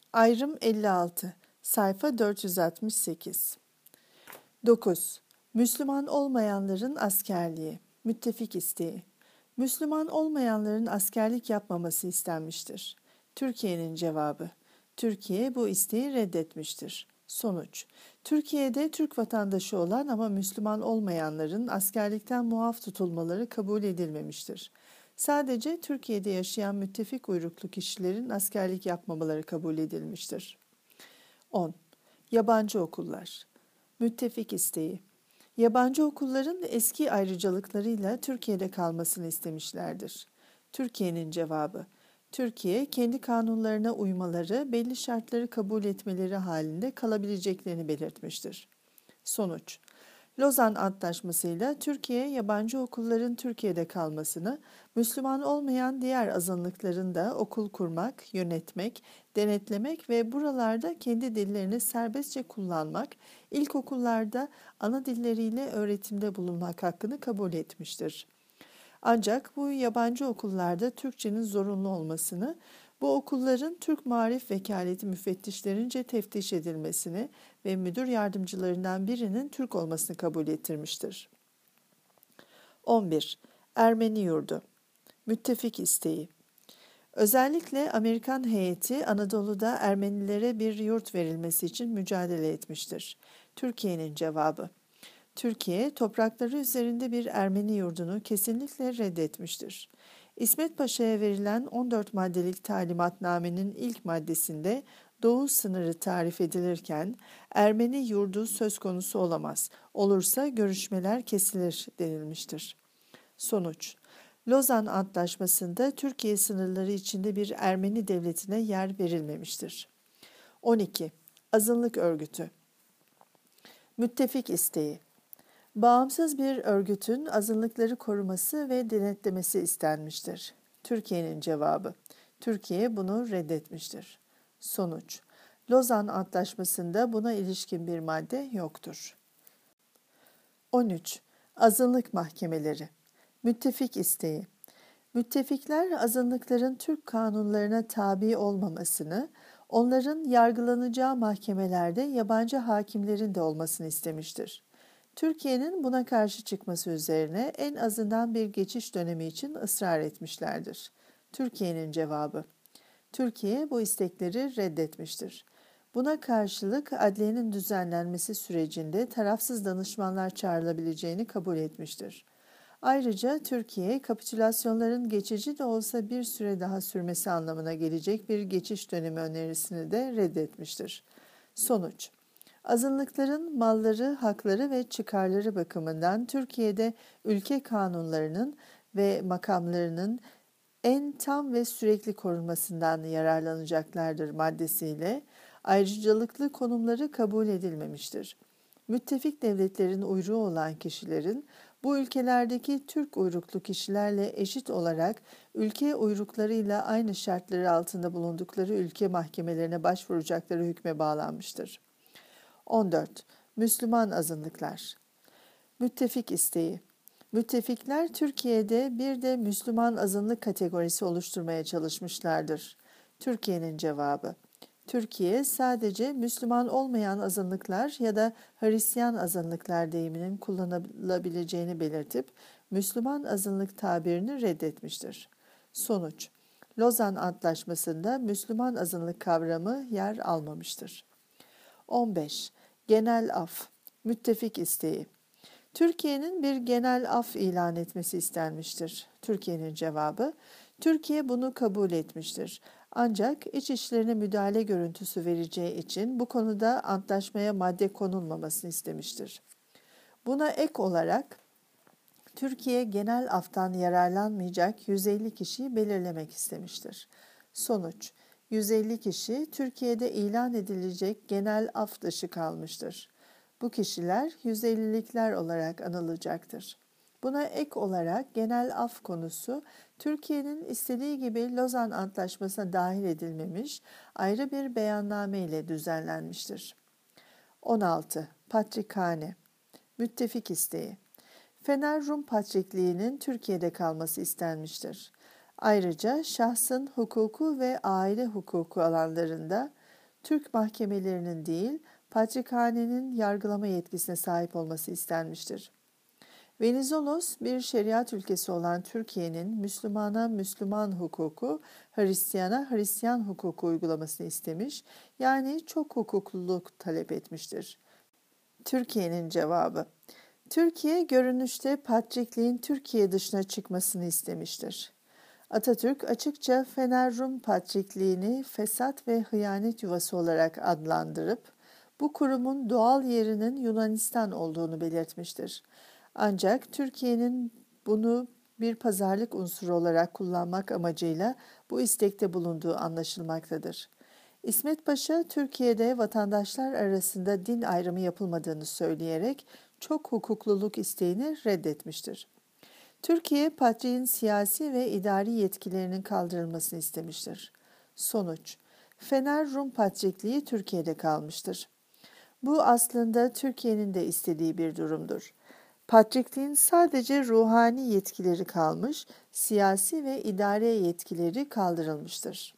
Ayrım 56, sayfa 468. 9. Müslüman olmayanların askerliği, müttefik isteği. Müslüman olmayanların askerlik yapmaması istenmiştir. Türkiye'nin cevabı. Türkiye bu isteği reddetmiştir. Sonuç. Türkiye'de Türk vatandaşı olan ama Müslüman olmayanların askerlikten muaf tutulmaları kabul edilmemiştir. Sadece Türkiye'de yaşayan müttefik uyruklu kişilerin askerlik yapmamaları kabul edilmiştir. 10. Yabancı okullar. Müttefik isteği. Yabancı okulların eski ayrıcalıklarıyla Türkiye'de kalmasını istemişlerdir. Türkiye'nin cevabı. Türkiye, kendi kanunlarına uymaları, belli şartları kabul etmeleri halinde kalabileceklerini belirtmiştir. Sonuç. Lozan Antlaşması'yla Türkiye, yabancı okulların Türkiye'de kalmasını, Müslüman olmayan diğer azınlıkların da okul kurmak, yönetmek, denetlemek ve buralarda kendi dillerini serbestçe kullanmak, ilkokullarda ana dilleriyle öğretimde bulunmak hakkını kabul etmiştir. Ancak bu yabancı okullarda Türkçenin zorunlu olmasını, bu okulların Türk Maarif Vekaleti müfettişlerince teftiş edilmesini ve müdür yardımcılarından birinin Türk olmasını kabul ettirmiştir. 11. Ermeni yurdu. Müttefik isteği. Özellikle Amerikan heyeti Anadolu'da Ermenilere bir yurt verilmesi için mücadele etmiştir. Türkiye'nin cevabı. Türkiye, toprakları üzerinde bir Ermeni yurdunu kesinlikle reddetmiştir. İsmet Paşa'ya verilen 14 maddelik talimatnamenin ilk maddesinde doğu sınırı tarif edilirken Ermeni yurdu söz konusu olamaz, olursa görüşmeler kesilir denilmiştir. Sonuç. Lozan Antlaşması'nda Türkiye sınırları içinde bir Ermeni devletine yer verilmemiştir. 12. Azınlık örgütü. Müttefik isteği. Bağımsız bir örgütün azınlıkları koruması ve denetlemesi istenmiştir. Türkiye'nin cevabı. Türkiye bunu reddetmiştir. Sonuç. Lozan Antlaşması'nda buna ilişkin bir madde yoktur. 13. Azınlık mahkemeleri. Müttefik isteği. Müttefikler azınlıkların Türk kanunlarına tabi olmamasını, onların yargılanacağı mahkemelerde yabancı hakimlerin de olmasını istemiştir. Türkiye'nin buna karşı çıkması üzerine en azından bir geçiş dönemi için ısrar etmişlerdir. Türkiye'nin cevabı. Türkiye bu istekleri reddetmiştir. Buna karşılık adliyenin düzenlenmesi sürecinde tarafsız danışmanlar çağrılabileceğini kabul etmiştir. Ayrıca Türkiye, kapitülasyonların geçici de olsa bir süre daha sürmesi anlamına gelecek bir geçiş dönemi önerisini de reddetmiştir. Sonuç. Azınlıkların malları, hakları ve çıkarları bakımından Türkiye'de ülke kanunlarının ve makamlarının en tam ve sürekli korunmasından yararlanacaklardır maddesiyle ayrıcalıklı konumları kabul edilmemiştir. Müttefik devletlerin uyruğu olan kişilerin bu ülkelerdeki Türk uyruklu kişilerle eşit olarak ülke uyruklarıyla aynı şartları altında bulundukları ülke mahkemelerine başvuracakları hükme bağlanmıştır. 14. Müslüman azınlıklar. Müttefik isteği. Müttefikler Türkiye'de bir de Müslüman azınlık kategorisi oluşturmaya çalışmışlardır. Türkiye'nin cevabı. Türkiye sadece Müslüman olmayan azınlıklar ya da Hristiyan azınlıklar deyiminin kullanılabileceğini belirtip Müslüman azınlık tabirini reddetmiştir. Sonuç. Lozan Antlaşması'nda Müslüman azınlık kavramı yer almamıştır. 15. Genel af. Müttefik isteği. Türkiye'nin bir genel af ilan etmesi istenmiştir. Türkiye'nin cevabı, Türkiye bunu kabul etmiştir. Ancak iç işlerine müdahale görüntüsü vereceği için bu konuda antlaşmaya madde konulmamasını istemiştir. Buna ek olarak Türkiye genel aftan yararlanmayacak 150 kişiyi belirlemek istemiştir. Sonuç, 150 kişi Türkiye'de ilan edilecek genel af dışı kalmıştır. Bu kişiler 150'likler olarak anılacaktır. Buna ek olarak genel af konusu Türkiye'nin istediği gibi Lozan Antlaşması'na dahil edilmemiş ayrı bir beyanname ile düzenlenmiştir. 16. Patrikhane. Müttefik isteği. Fener Rum Patrikliği'nin Türkiye'de kalması istenmiştir. Ayrıca şahsın hukuku ve aile hukuku alanlarında Türk mahkemelerinin değil, Patrikhane'nin yargılama yetkisine sahip olması istenmiştir. Venizelos, bir şeriat ülkesi olan Türkiye'nin Müslümana Müslüman hukuku, Hristiyana Hristiyan hukuku uygulamasını istemiş, yani çok hukukluluk talep etmiştir. Türkiye'nin cevabı: Türkiye, görünüşte Patrikliğin Türkiye dışına çıkmasını istemiştir. Atatürk açıkça Fener Rum Patrikliğini fesat ve hıyanet yuvası olarak adlandırıp, bu kurumun doğal yerinin Yunanistan olduğunu belirtmiştir. Ancak Türkiye'nin bunu bir pazarlık unsuru olarak kullanmak amacıyla bu istekte bulunduğu anlaşılmaktadır. İsmet Paşa, Türkiye'de vatandaşlar arasında din ayrımı yapılmadığını söyleyerek çok hukukluluk isteğini reddetmiştir. Türkiye, Patriğin siyasi ve idari yetkilerinin kaldırılmasını istemiştir. Sonuç: Fener Rum Patrikliği Türkiye'de kalmıştır. Bu aslında Türkiye'nin de istediği bir durumdur. Patrikliğin sadece ruhani yetkileri kalmış, siyasi ve idare yetkileri kaldırılmıştır.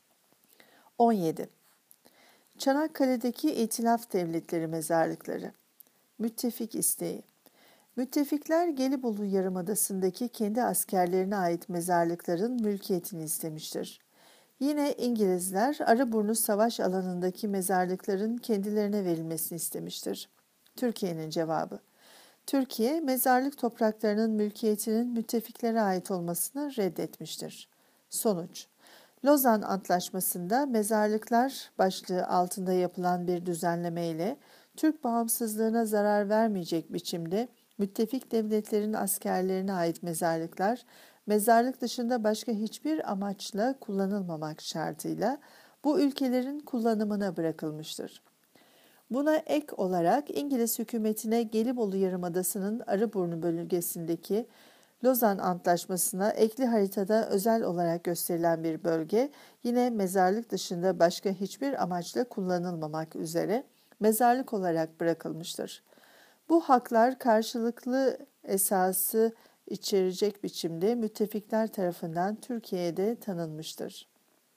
17. Çanakkale'deki İtilaf Devletleri mezarlıkları. Müttefik isteği. Müttefikler Gelibolu Yarımadası'ndaki kendi askerlerine ait mezarlıkların mülkiyetini istemiştir. Yine İngilizler Arıburnu Savaş alanındaki mezarlıkların kendilerine verilmesini istemiştir. Türkiye'nin cevabı: Türkiye, mezarlık topraklarının mülkiyetinin müttefiklere ait olmasını reddetmiştir. Sonuç: Lozan Antlaşması'nda mezarlıklar başlığı altında yapılan bir düzenlemeyle Türk bağımsızlığına zarar vermeyecek biçimde müttefik devletlerin askerlerine ait mezarlıklar, mezarlık dışında başka hiçbir amaçla kullanılmamak şartıyla bu ülkelerin kullanımına bırakılmıştır. Buna ek olarak İngiliz hükümetine Gelibolu Yarımadası'nın Arıburnu bölgesindeki Lozan Antlaşması'na ekli haritada özel olarak gösterilen bir bölge, yine mezarlık dışında başka hiçbir amaçla kullanılmamak üzere mezarlık olarak bırakılmıştır. Bu haklar karşılıklı esası içerecek biçimde müttefikler tarafından Türkiye'de tanınmıştır.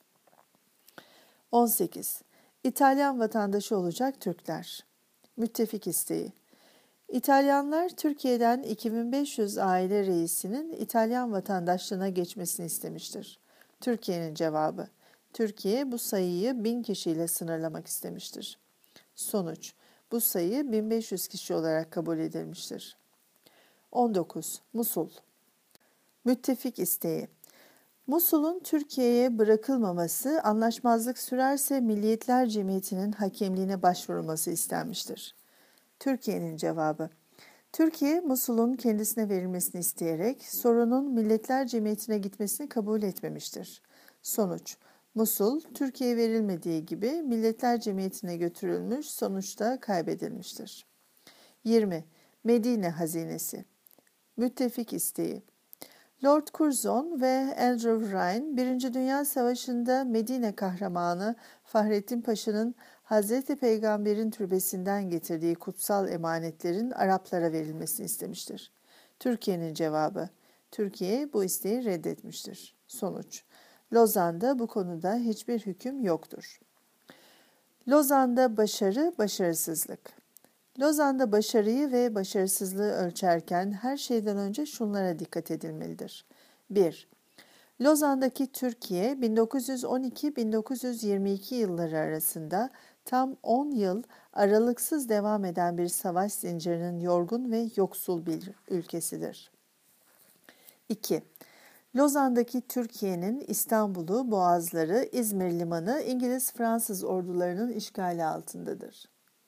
18. İtalyan vatandaşı olacak Türkler. Müttefik isteği. İtalyanlar, Türkiye'den 2500 aile reisinin İtalyan vatandaşlığına geçmesini istemiştir. Türkiye'nin cevabı: Türkiye bu sayıyı 1000 kişiyle sınırlamak istemiştir. Sonuç: bu sayı 1500 kişi olarak kabul edilmiştir. 19. Musul. Müttefik isteği. Musul'un Türkiye'ye bırakılmaması, anlaşmazlık sürerse Milliyetler Cemiyeti'nin hakemliğine başvurulması istenmiştir. Türkiye'nin cevabı: Türkiye, Musul'un kendisine verilmesini isteyerek sorunun Milletler Cemiyeti'ne gitmesini kabul etmemiştir. Sonuç: Musul, Türkiye'ye verilmediği gibi Milletler Cemiyeti'ne götürülmüş, sonuçta kaybedilmiştir. 20. Medine Hazinesi. Müttefik isteği. Lord Curzon ve Andrew Ryan, 1. Dünya Savaşı'nda Medine kahramanı Fahrettin Paşa'nın Hazreti Peygamber'in türbesinden getirdiği kutsal emanetlerin Araplara verilmesini istemiştir. Türkiye'nin cevabı: Türkiye bu isteği reddetmiştir. Sonuç: Lozan'da bu konuda hiçbir hüküm yoktur. Lozan'da başarı, başarısızlık. Lozan'da başarıyı ve başarısızlığı ölçerken her şeyden önce şunlara dikkat edilmelidir. 1. Lozan'daki Türkiye, 1912-1922 yılları arasında tam 10 yıl aralıksız devam eden bir savaş zincirinin yorgun ve yoksul bir ülkesidir. 2. Lozan'daki Türkiye'nin İstanbul'u, Boğazları, İzmir Limanı İngiliz-Fransız ordularının işgali altındadır.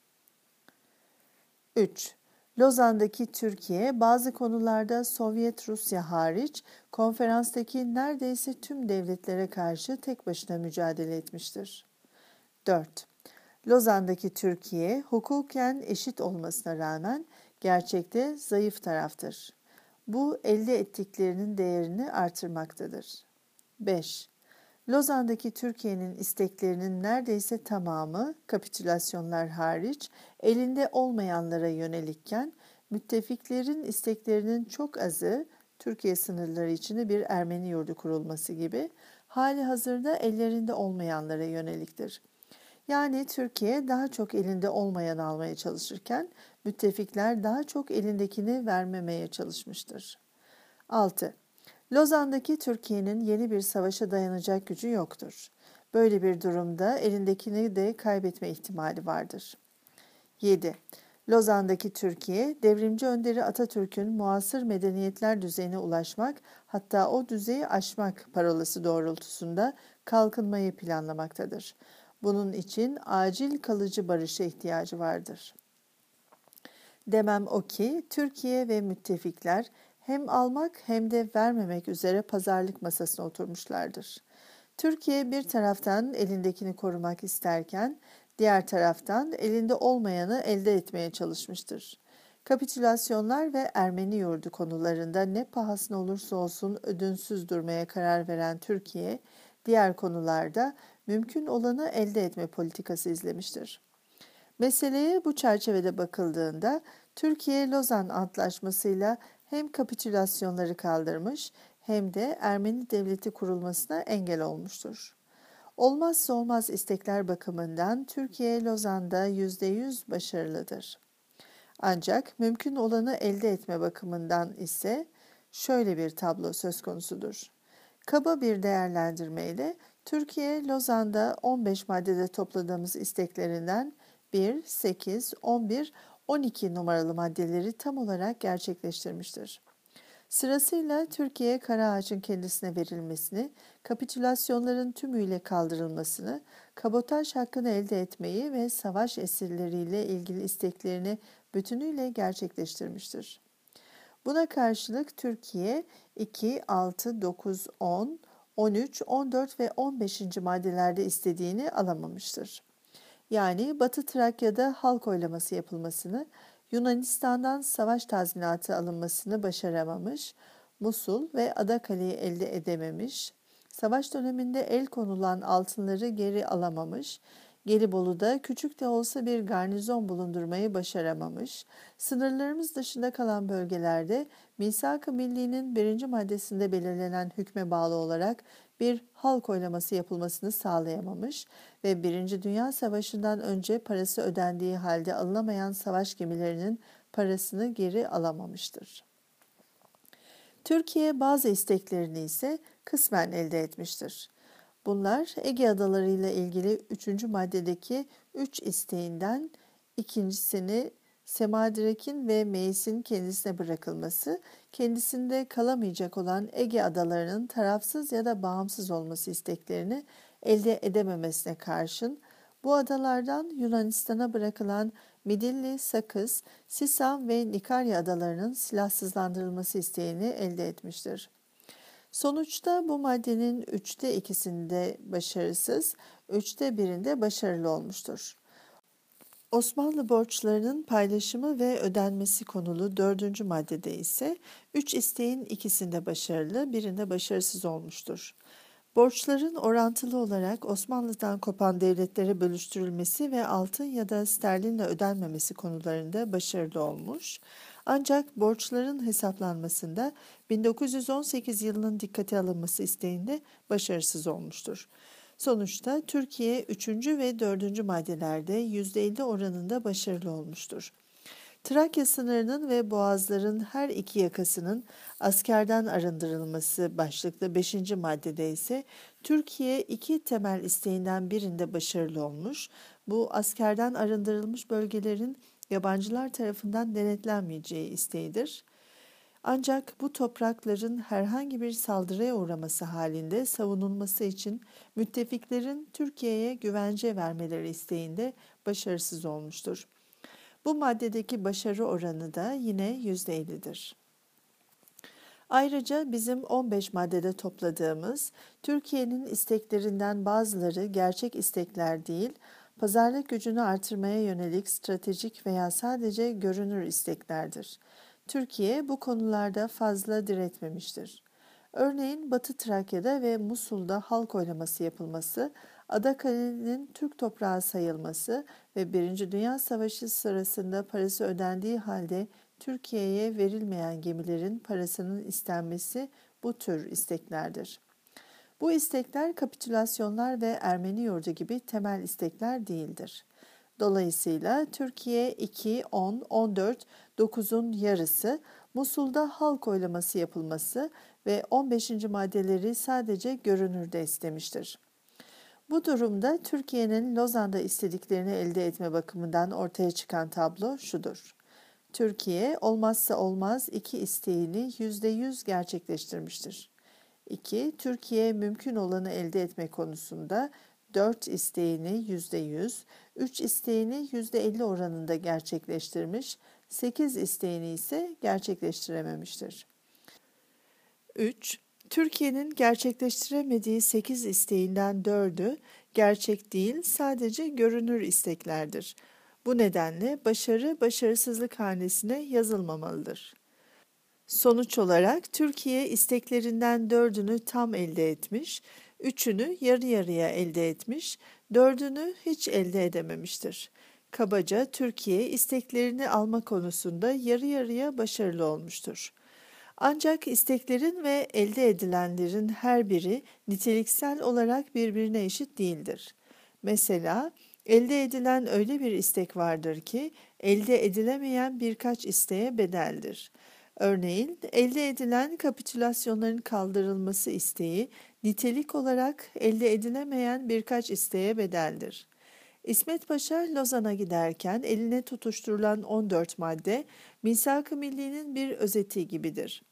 3. Lozan'daki Türkiye, bazı konularda Sovyet Rusya hariç, konferanstaki neredeyse tüm devletlere karşı tek başına mücadele etmiştir. 4. Lozan'daki Türkiye, hukuken eşit olmasına rağmen gerçekte zayıf taraftır. Bu, elde ettiklerinin değerini artırmaktadır. 5. Lozan'daki Türkiye'nin isteklerinin neredeyse tamamı, kapitülasyonlar hariç, elinde olmayanlara yönelikken, müttefiklerin isteklerinin çok azı, Türkiye sınırları içinde bir Ermeni yurdu kurulması gibi, hali hazırda ellerinde olmayanlara yöneliktir. Yani Türkiye daha çok elinde olmayanı almaya çalışırken müttefikler daha çok elindekini vermemeye çalışmıştır. 6. Lozan'daki Türkiye'nin yeni bir savaşa dayanacak gücü yoktur. Böyle bir durumda elindekini de kaybetme ihtimali vardır. 7. Lozan'daki Türkiye, devrimci önderi Atatürk'ün muasır medeniyetler düzeyine ulaşmak, hatta o düzeyi aşmak parolası doğrultusunda kalkınmayı planlamaktadır. Bunun için acil kalıcı barışa ihtiyacı vardır. Demem o ki, Türkiye ve müttefikler hem almak hem de vermemek üzere pazarlık masasına oturmuşlardır. Türkiye bir taraftan elindekini korumak isterken, diğer taraftan elinde olmayanı elde etmeye çalışmıştır. Kapitülasyonlar ve Ermeni yurdu konularında ne pahasına olursa olsun ödünsüz durmaya karar veren Türkiye, diğer konularda mümkün olanı elde etme politikası izlemiştir. Meseleye bu çerçevede bakıldığında Türkiye Lozan Antlaşması'yla hem kapitülasyonları kaldırmış hem de Ermeni devleti kurulmasına engel olmuştur. Olmazsa olmaz istekler bakımından Türkiye Lozan'da %100 başarılıdır. Ancak mümkün olanı elde etme bakımından ise şöyle bir tablo söz konusudur. Kaba bir değerlendirmeyle Türkiye Lozan'da 15 maddede topladığımız isteklerinden 1, 8, 11, 12 numaralı maddeleri tam olarak gerçekleştirmiştir. Sırasıyla Türkiye Karaağaç'ın kendisine verilmesini, kapitülasyonların tümüyle kaldırılmasını, kabotaj hakkını elde etmeyi ve savaş esirleriyle ilgili isteklerini bütünüyle gerçekleştirmiştir. Buna karşılık Türkiye 2, 6, 9, 10, 13, 14 ve 15. maddelerde istediğini alamamıştır. Yani Batı Trakya'da halk oylaması yapılmasını, Yunanistan'dan savaş tazminatı alınmasını başaramamış, Musul ve Adakale'yi elde edememiş, savaş döneminde el konulan altınları geri alamamış, Gelibolu'da küçük de olsa bir garnizon bulundurmayı başaramamış, sınırlarımız dışında kalan bölgelerde Misak-ı Milli'nin 1. maddesinde belirlenen hükme bağlı olarak bir halk oylaması yapılmasını sağlayamamış ve 1. Dünya Savaşı'ndan önce parası ödendiği halde alınamayan savaş gemilerinin parasını geri alamamıştır. Türkiye bazı isteklerini ise kısmen elde etmiştir. Bunlar Ege Adaları ile ilgili 3. maddedeki 3 isteğinden ikincisini Semadirek'in ve Meis'in kendisine bırakılması, kendisinde kalamayacak olan Ege Adaları'nın tarafsız ya da bağımsız olması isteklerini elde edememesine karşın, bu adalardan Yunanistan'a bırakılan Midilli, Sakız, Sisam ve Nikarya adalarının silahsızlandırılması isteğini elde etmiştir. Sonuçta bu maddenin 2'sinde başarısız, 1'inde başarılı olmuştur. Osmanlı borçlarının paylaşımı ve ödenmesi konulu 4. maddede ise 3 isteğin 2'sinde başarılı, 1'inde başarısız olmuştur. Borçların orantılı olarak Osmanlı'dan kopan devletlere bölüştürülmesi ve altın ya da sterlinle ödenmemesi konularında başarılı olmuş. Ancak borçların hesaplanmasında 1918 yılının dikkate alınması isteğinde başarısız olmuştur. Sonuçta Türkiye 3. ve 4. maddelerde %50 oranında başarılı olmuştur. Trakya sınırının ve boğazların her iki yakasının askerden arındırılması başlıklı 5. maddede ise Türkiye 2 temel isteğinden birinde başarılı olmuş. Bu askerden arındırılmış bölgelerin yabancılar tarafından denetlenmeyeceği isteğidir. Ancak bu toprakların herhangi bir saldırıya uğraması halinde savunulması için müttefiklerin Türkiye'ye güvence vermeleri isteğinde başarısız olmuştur. Bu maddedeki başarı oranı da yine %50'dir. Ayrıca bizim 15 maddede topladığımız Türkiye'nin isteklerinden bazıları gerçek istekler değil, pazarlık gücünü artırmaya yönelik stratejik veya sadece görünür isteklerdir. Türkiye bu konularda fazla diretmemiştir. Örneğin Batı Trakya'da ve Musul'da halk oylaması yapılması, Adakale'nin Türk toprağı sayılması ve 1. Dünya Savaşı sırasında parası ödendiği halde Türkiye'ye verilmeyen gemilerin parasının istenmesi bu tür isteklerdir. Bu istekler kapitülasyonlar ve Ermeni yurdu gibi temel istekler değildir. Dolayısıyla Türkiye 2, 10, 14, 9'un yarısı, Musul'da halk oylaması yapılması ve 15. maddeleri sadece görünürde istemiştir. Bu durumda Türkiye'nin Lozan'da istediklerini elde etme bakımından ortaya çıkan tablo şudur. Türkiye olmazsa olmaz iki isteğini %100 gerçekleştirmiştir. 2. Türkiye mümkün olanı elde etme konusunda 4 isteğini %100, 3 isteğini %50 oranında gerçekleştirmiş, 8 isteğini ise gerçekleştirememiştir. 3. Türkiye'nin gerçekleştiremediği 8 isteğinden 4'ü gerçek değil, sadece görünür isteklerdir. Bu nedenle başarı başarısızlık hanesine yazılmamalıdır. Sonuç olarak Türkiye isteklerinden 4'ünü tam elde etmiş, 3'ünü yarı yarıya elde etmiş, 4'ünü hiç elde edememiştir. Kabaca Türkiye isteklerini alma konusunda yarı yarıya başarılı olmuştur. Ancak isteklerin ve elde edilenlerin her biri niteliksel olarak birbirine eşit değildir. Mesela elde edilen öyle bir istek vardır ki elde edilemeyen birkaç isteğe bedeldir. Örneğin elde edilen kapitülasyonların kaldırılması isteği nitelik olarak elde edilemeyen birkaç isteğe bedeldir. İsmet Paşa Lozan'a giderken eline tutuşturulan 14 madde Misak-ı Milli'nin bir özeti gibidir.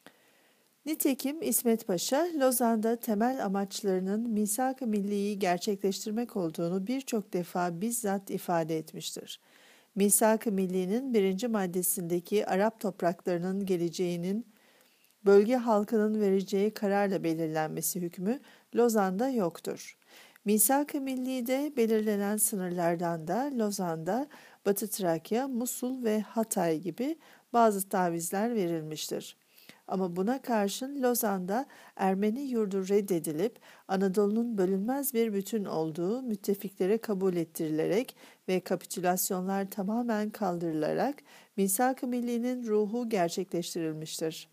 Nitekim İsmet Paşa, Lozan'da temel amaçlarının Misak-ı Milli'yi gerçekleştirmek olduğunu birçok defa bizzat ifade etmiştir. Misak-ı Milli'nin 1. maddesindeki Arap topraklarının geleceğinin bölge halkının vereceği kararla belirlenmesi hükmü Lozan'da yoktur. Misak-ı Milli'de belirlenen sınırlardan da Lozan'da Batı Trakya, Musul ve Hatay gibi bazı tavizler verilmiştir. Ama buna karşın Lozan'da Ermeni yurdu reddedilip Anadolu'nun bölünmez bir bütün olduğu müttefiklere kabul ettirilerek ve kapitülasyonlar tamamen kaldırılarak Misak-ı Milli'nin ruhu gerçekleştirilmiştir.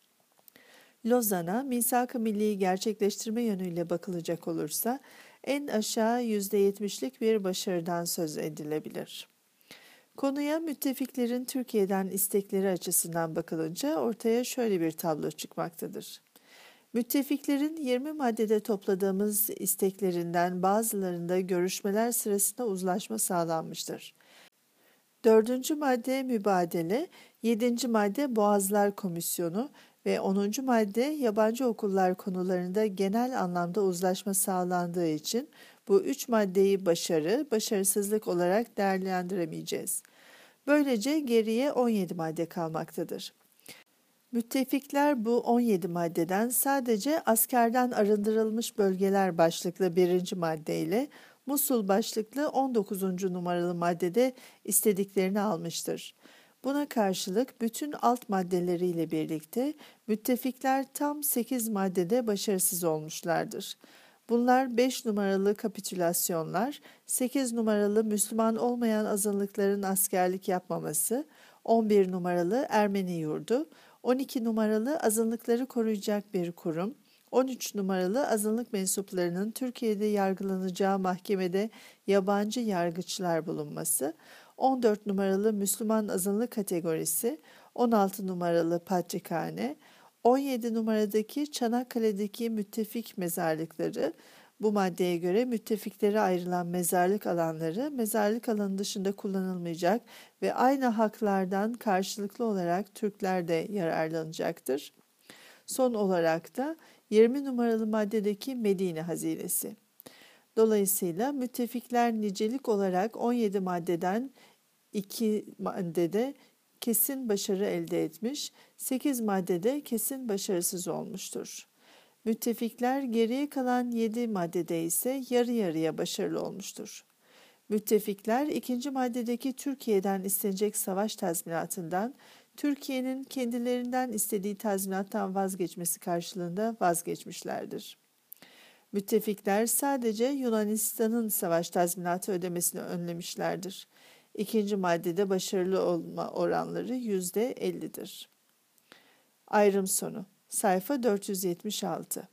Lozan'a Misak-ı Milli'yi gerçekleştirme yönüyle bakılacak olursa en aşağı %70'lik bir başarıdan söz edilebilir. Konuya müttefiklerin Türkiye'den istekleri açısından bakılınca ortaya şöyle bir tablo çıkmaktadır. Müttefiklerin 20 maddede topladığımız isteklerinden bazılarında görüşmeler sırasında uzlaşma sağlanmıştır. 4. madde mübadele, 7. madde Boğazlar Komisyonu ve 10. madde yabancı okullar konularında genel anlamda uzlaşma sağlandığı için bu 3 maddeyi başarı, başarısızlık olarak değerlendiremeyeceğiz. Böylece geriye 17 madde kalmaktadır. Müttefikler bu 17 maddeden sadece askerden arındırılmış bölgeler başlıklı 1. maddeyle Musul başlıklı 19. numaralı maddede istediklerini almıştır. Buna karşılık bütün alt maddeleriyle birlikte müttefikler tam 8 maddede başarısız olmuşlardır. Bunlar 5 numaralı kapitülasyonlar, 8 numaralı Müslüman olmayan azınlıkların askerlik yapmaması, 11 numaralı Ermeni yurdu, 12 numaralı azınlıkları koruyacak bir kurum, 13 numaralı azınlık mensuplarının Türkiye'de yargılanacağı mahkemede yabancı yargıçlar bulunması, 14 numaralı Müslüman azınlık kategorisi, 16 numaralı patrikhane, 17 numaradaki Çanakkale'deki müttefik mezarlıkları, bu maddeye göre müttefiklere ayrılan mezarlık alanları mezarlık alanı dışında kullanılmayacak ve aynı haklardan karşılıklı olarak Türkler de yararlanacaktır. Son olarak da 20 numaralı maddedeki Medine hazinesi. Dolayısıyla müttefikler nicelik olarak 17 maddeden 2 maddede kesin başarı elde etmiş, 8 maddede kesin başarısız olmuştur. Müttefikler geriye kalan 7 maddede ise yarı yarıya başarılı olmuştur. Müttefikler 2. maddedeki Türkiye'den istenecek savaş tazminatından Türkiye'nin kendilerinden istediği tazminattan vazgeçmesi karşılığında vazgeçmişlerdir. Müttefikler sadece Yunanistan'ın savaş tazminatı ödemesini önlemişlerdir. 2. maddede başarılı olma oranları %50'dir. Ayrım sonu. Sayfa 476.